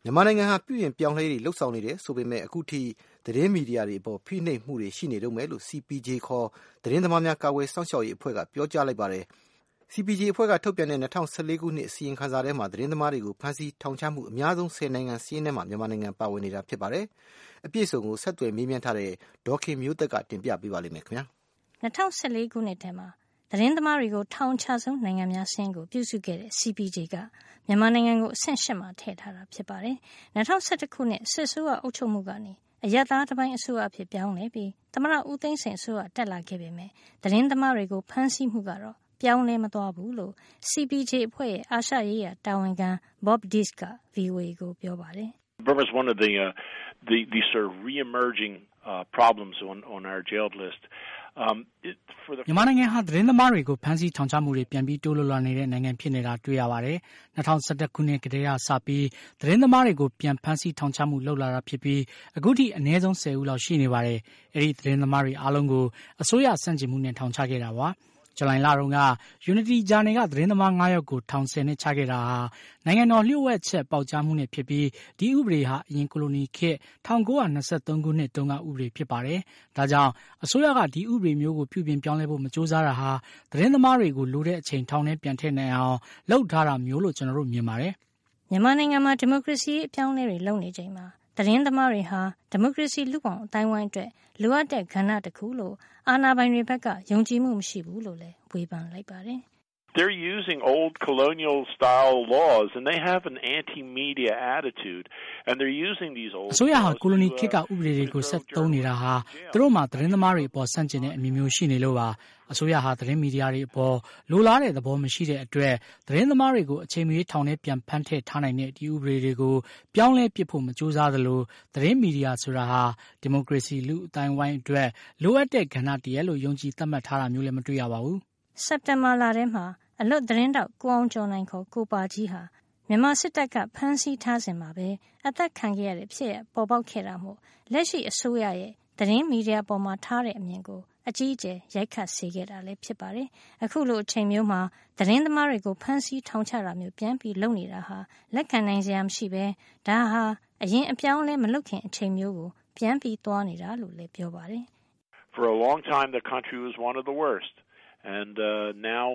မြန်မာနိုင်ငံဟာပြုပြင်ပြောင်းလဲတွေလှုပ်ဆောင်နေတယ်ဆိုပေမဲ့အခုထိသတင်းမီဒီယာတွေအပေါ်ဖိနှိပ်မှုတွေရှိနေတော့မယ်လို့ CPJ ခေါ်သတင်းသမားများကာကွယ်စောင့်ရှောက်ရေးအဖွဲ့ကပြောကြားလိုက်ပါတယ်။ CPJ အဖွဲ့ကထုတ်ပြန်တဲ့2014ခုနှစ်အစီရင်ခံစာထဲမှာသတင်းသမားတွေကိုဖမ်းဆီးထောင်ချမှုအများဆုံး10နိုင်ငံစာရင်းထဲမှာမြန်မာနိုင်ငံပါဝင်နေတာဖြစ်ပါတယ်။အပြည့်အစုံကိုဆက်သွယ်မေးမြန်းထားတဲ့ဒေါခင်မျိုးသက်ကတင်ပြပေးပါလိမ့်မယ်ခင်ဗျာ။2014ခုနှစ်ထဲမှာသတင်းသမားတွေကိုထောင်ချဆုံးနိုင်ငံများစာရင်းကိုပြုစုခဲ့တဲ့ CPJ ကမြန်မာနိုင်ငံကိုအဆင့်8မှာထည့်ထားတာဖြစ်ပါတယ်။2011ခုနှစ်စစ်ဆိုးအုပ်ချုပ်မှုကနေအရပ်သားတစ်ပိုင်းအစိုးရအဖြစ်ပြောင်းလဲပြီးသမ္မတဦးသိန်းစိန်အစိုးရတက်လာခဲ့ပေမဲ့သတင်းသမားတွေကိုဖမ်းဆီးမှုကတော့ပြောင်းလဲမသွားဘူးလို့ CPJ အဖွဲ့ရဲ့အာရှရေးရာတာဝန်ခံ Bob Deese က VOA ကိုပြောပါတယ်။ Burma is one of the sort of re-emerging problems on our jailed list. မြန်မာနိုင်ငံဟာသတင်းသမားတွေကိုဖမ်းဆီးထောင်ချမှုတွေပြန်ပြီးတိုးလွှမ်းနေတဲ့နိုင်ငံဖြစ်နေတာတွေ့ရပါတယ်။2011ခုနှစ်ကတည်းကစပြီးသတင်းသမားတွေကိုပြန်ဖမ်းဆီးထောင်ချမှုလုပ်လာတာဖြစ်ပြီးအခုထိအနည်းဆုံး10ဦးလောက်ရှိနေပါတယ်။အဲဒီသတင်းသမားတွေအားလုံးကိုအစိုးရစန့်ကျင်မှုနဲ့ထောင်ချခဲ့တာပါ။ဇူလိုင်လတုန်းက Unity ဂျာနယ်ကသတင်းသမား9ယောက်ကိုထောင်10နှစ်ချခဲ့တာဟာနိုင်ငံတော်လျှို့ဝှက်ချက်ပေါက်ကြားမှုနဲ့ဖြစ်ပြီးဒီဥပဒေဟာအရင်ကိုလိုနီခေတ်1923ခုနှစ်တုန်းကဥပဒေဖြစ်ပါတယ်။ဒါကြောင့်အစိုးရကဒီဥပဒေမျိုးကိုပြုပြင်ပြောင်းလဲဖို့မကြိုးစားတာဟာသတင်းသမားတွေကိုလိုတဲ့အချိန်ထောင်ထဲပြန်ထည့်နိုင်အောင်လုပ်ထားတာမျိုးလို့ကျွန်တော်တို့မြင်ပါတယ်။မြန်မာနိုင်ငံမှာဒီမိုကရေစီအပြောင်းအလဲတွေလုပ်နေချိန်မှာသတင်းသမားတွေဟာဒီမိုကရေစီလူ့ဘောင်အတိုင်းဝိုင်းအတွက်လိုအပ်တဲ့ကဏ္ဍတစ်ခုလို့အာဏာပိုင်တွေဘက်ကယုံကြည်မှုမရှိဘူးလို့လည်းဝေဖန်လိုက်ပါတယ်။ They're using old colonial style laws and they have an anti-media attitude and they're using these old အစိုးရဟာကိုလိုနီခေတ်ကဥပဒေတွေကိုဆက်သုံးနေတာဟာသူတို့မှာသတင်းသမားတွေအပေါ်ဆန့်ကျင်တဲ့အမြင်မျိုးရှိနေလို့ပါအစိုးရဟာသတင်းမီဒီယာတွေအပေါ်လိုလားတဲ့သဘောမရှိတဲ့အတွက်သတင်းသမားတွေကိုအချိန်မရွေးထောင်ထဲပြန်ဖမ်းထည့်ထားနိုင်တဲ့ဒီဥပဒေတွေကိုပြောင်းလဲပစ်ဖို့မကြိုးစားသလိုသတင်းမီဒီယာဆိုတာဟာဒီမိုကရေစီလူ့အတိုင်းဝိုင်းအတွက်လိုအပ်တဲ့ကဏ္ဍတည်းလို့ယုံကြည်သတ်မှတ်ထားတာမျိုးလည်းမတွေ့ရပါဘူးစက်တင်ဘာလထဲမှာအလွတ်သတင်းတောက်ကိုအောင်ကျော်နိုင်ခေါ်ကိုပါကြီးဟာမြန်မာစစ်တပ်ကဖမ်းဆီးထားစဉ်မှာပဲအသက်ခံခဲ့ရတဲ့ဖြစ်ရပ်ပေါ်ပေါက်ခဲ့တာမို့လက်ရှိအစိုးရရဲ့သတင်းမီဒီယာပေါ်မှာထားတဲ့အမြင်ကိုအကြီးအကျယ်ရိုက်ခတ်စေခဲ့တာလည်းဖြစ်ပါတယ်။အခုလိုအချိန်မျိုးမှာသတင်းသမားတွေကိုဖမ်းဆီးထောင်ချတာမျိုးပြန်ပြီးလုပ်နေတာဟာလက်ခံနိုင်စရာမရှိပဲဒါဟာအရင်အပြောင်းလဲမလုပ်ခင်အချိန်မျိုးကိုပြန်ပြီးသွားနေတာလို့လည်းပြောပါတယ်။ For a long time the country was one of the worst and now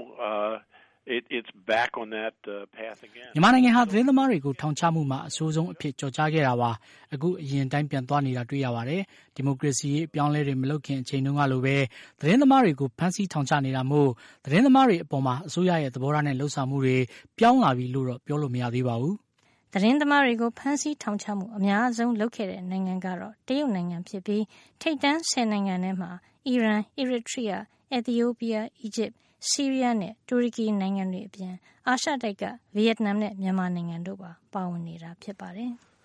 it's back on that path again မြန်မာနိုင်ငံဟာသတင်းသမားတွေကိုထောင်ချမှုမှာအဆိုးဆုံးအဖြစ်ကြော်ကြားခဲ့တာပါအခုအရင်တိုင်းပြန်သွားနေတာတွေ့ရပါတယ်ဒီမိုကရေစီရေးအပြောင်းလဲတွေမလုပ်ခင်အချိန်တုန်းကလိုပဲသတင်းသမားတွေကိုဖမ်းဆီးထောင်ချနေတာမို့သတင်းသမားတွေအပေါ်မှာအစိုးရရဲ့သဘောထားနဲ့လှုပ်ဆောင်မှုတွေပြောင်းလာပြီလို့တော့ပြောလို့မရသေးပါဘူးသတင်းသမားတွေကိုဖမ်းဆီးထောင်ချမှုအများဆုံးလုပ်ခဲ့တဲ့နိုင်ငံကတော့တရုတ်နိုင်ငံဖြစ်ပြီးထိပ်တန်း10နိုင်ငံထဲမှာအီရန်၊အီရီထရီးယား၊အက်သီယိုးပီးယား၊အီဂျစ်ဆီးရီးယားနဲ့တူရကီနိုင်ငံတွေအပြင်အာရှတိုက်ကဗီယက်နမ်နဲ့မြန်မာနိုင်ငံတို့ပါဝင်နေတာဖြစ်ပါတယ်။